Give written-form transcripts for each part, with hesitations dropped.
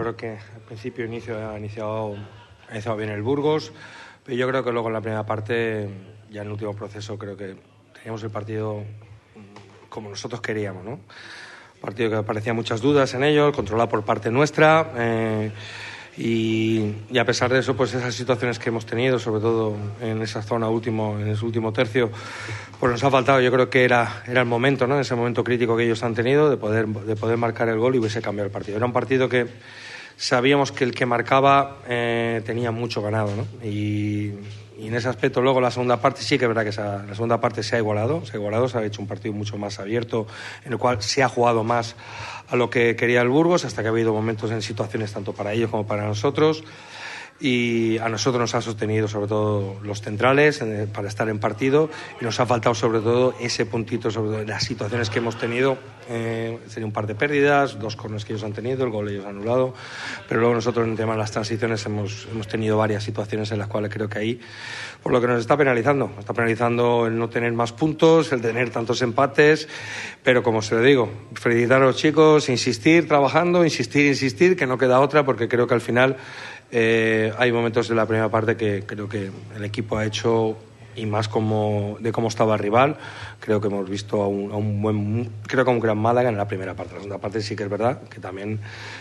creo que al principio ha iniciado bien el Burgos, pero yo creo que luego en la primera parte, ya en el último proceso, creo que teníamos el partido como nosotros queríamos, ¿no? Un partido que parecía muchas dudas en ello, controlado por parte nuestra, y a pesar de eso, pues esas situaciones que hemos tenido, sobre todo en esa zona en ese último tercio, pues nos ha faltado. Yo creo que era el momento, ¿no? Ese momento crítico que ellos han tenido de poder marcar el gol y hubiese cambiado el partido. Era un partido que sabíamos que el que marcaba tenía mucho ganado, ¿no? Y en ese aspecto luego la segunda parte sí que es verdad que la segunda parte se ha igualado, se ha hecho un partido mucho más abierto, en el cual se ha jugado más a lo que quería el Burgos, hasta que ha habido momentos en situaciones tanto para ellos como para nosotros. Y a nosotros nos ha sostenido sobre todo los centrales para estar en partido, y nos ha faltado sobre todo ese puntito, sobre todo las situaciones que hemos tenido. Sería un par de pérdidas, 2 corners que ellos han tenido, el gol ellos han anulado, pero luego nosotros en el tema de las transiciones hemos tenido varias situaciones en las cuales creo que ahí, por lo que nos está penalizando el no tener más puntos, el tener tantos empates, pero como se lo digo, felicitar a los chicos, insistir, trabajando, insistir, que no queda otra, porque creo que al final hay momentos de la primera parte que creo que el equipo ha hecho, y más de cómo estaba el rival. Creo que hemos visto a un gran Málaga en la primera parte. La segunda parte sí que es verdad que también,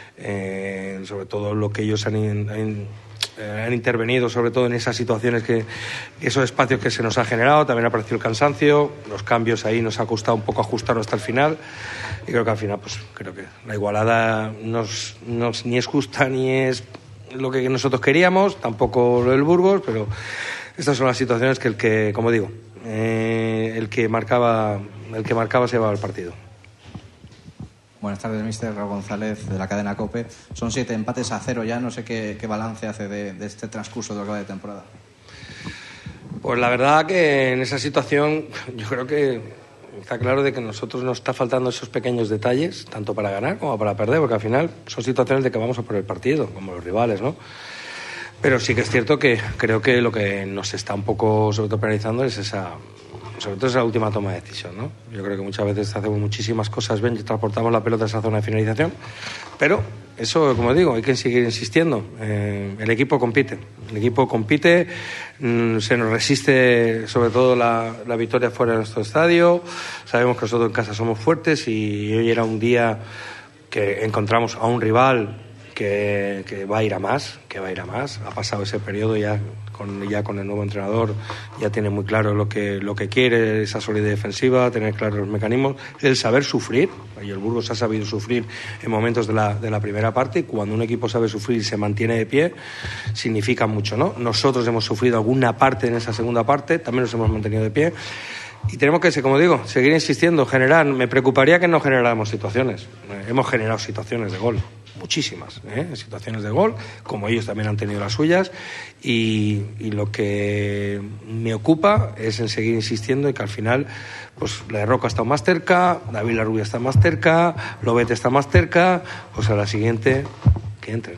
sobre todo lo que ellos han intervenido, sobre todo en esas situaciones, esos espacios que se nos ha generado, también ha aparecido el cansancio, los cambios ahí nos ha costado un poco ajustarnos hasta el final, y creo que al final pues creo que la igualada ni es justa ni es lo que nosotros queríamos, tampoco lo del Burgos, pero estas son las situaciones que como digo, el que marcaba se llevaba el partido. Buenas tardes, míster. Raúl González, de la cadena COPE. Son 7 empates a 0 ya. No sé qué balance hace de este transcurso de lo que va de temporada. Pues la verdad que en esa situación yo creo que está claro de que a nosotros nos está faltando esos pequeños detalles, tanto para ganar como para perder, porque al final son situaciones de que vamos a por el partido, como los rivales, ¿no? Pero sí que es cierto que creo que lo que nos está un poco sobre todo penalizando es sobre todo esa última toma de decisión, ¿no? Yo creo que muchas veces hacemos muchísimas cosas bien y transportamos la pelota a esa zona de finalización, pero eso, como digo, hay que seguir insistiendo. El equipo compite, se nos resiste sobre todo la victoria fuera de nuestro estadio. Sabemos que nosotros en casa somos fuertes, y hoy era un día que encontramos a un rival que va a ir a más, Ha pasado ese periodo ya con el nuevo entrenador, ya tiene muy claro lo que quiere, esa solidez defensiva, tener claros los mecanismos, el saber sufrir. Y el Burgos ha sabido sufrir en momentos de la primera parte, y cuando un equipo sabe sufrir y se mantiene de pie, significa mucho, ¿no? Nosotros hemos sufrido alguna parte en esa segunda parte, también nos hemos mantenido de pie. Y tenemos que, como digo, seguir insistiendo, generar. Me preocuparía que no generáramos situaciones. Hemos generado situaciones de gol, muchísimas, situaciones de gol, como ellos también han tenido las suyas. Y lo que me ocupa es en seguir insistiendo, y que al final, pues la de Roca está más cerca, David Larrubia está más cerca, Lobete está más cerca, pues a la siguiente que entren.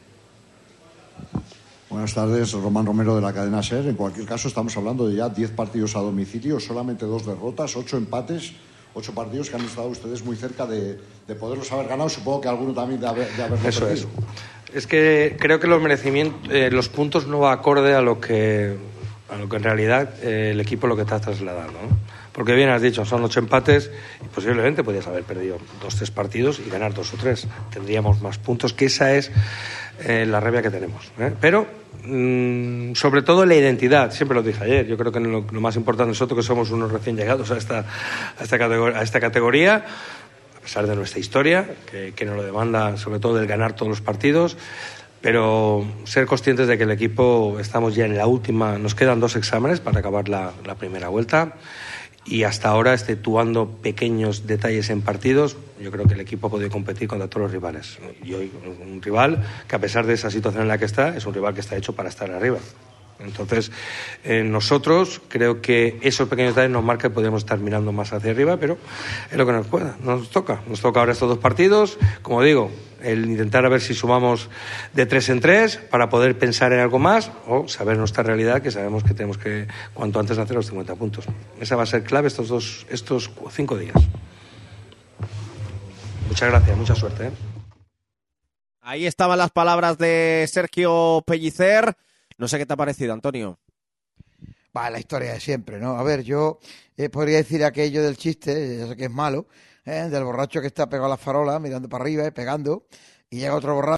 Buenas tardes, Román Romero, de la cadena SER. En cualquier caso, estamos hablando de ya 10 partidos a domicilio, solamente 2 derrotas, 8 empates, 8 partidos que han estado ustedes muy cerca de poderlos haber ganado. Supongo que alguno también de haberlo Eso perdido. Es que creo que los puntos no va acorde a lo que en realidad el equipo lo que está trasladando, ¿no? Porque bien has dicho, son 8 empates, y posiblemente podías haber perdido 2-3 partidos y ganar 2 o 3. Tendríamos más puntos, que esa es la rabia que tenemos, Pero sobre todo la identidad, siempre lo dije ayer, yo creo que lo más importante nosotros, que somos unos recién llegados a esta categoría, a pesar de nuestra historia, que nos lo demanda sobre todo el ganar todos los partidos, pero ser conscientes de que el equipo estamos ya en la última, nos quedan 2 exámenes para acabar la primera vuelta, y hasta ahora, exceptuando pequeños detalles en partidos, yo creo que el equipo ha podido competir contra todos los rivales. Y hoy un rival que, a pesar de esa situación en la que está, es un rival que está hecho para estar arriba. Entonces, nosotros creo que esos pequeños detalles nos marcan que podemos estar mirando más hacia arriba, pero es lo que nos toca ahora estos 2 partidos, como digo, el intentar a ver si sumamos de 3 en 3 para poder pensar en algo más, o saber nuestra realidad, que sabemos que tenemos que cuanto antes hacer los 50 puntos. Esa va a ser clave estos 5 días. Muchas gracias, mucha suerte, Ahí estaban las palabras de Sergio Pellicer. No sé qué te ha parecido, Antonio. Va, la historia de siempre, ¿no? A ver, yo podría decir aquello del chiste, ya sé que es malo, del borracho que está pegado a la farola, mirando para arriba, pegando, y llega otro borracho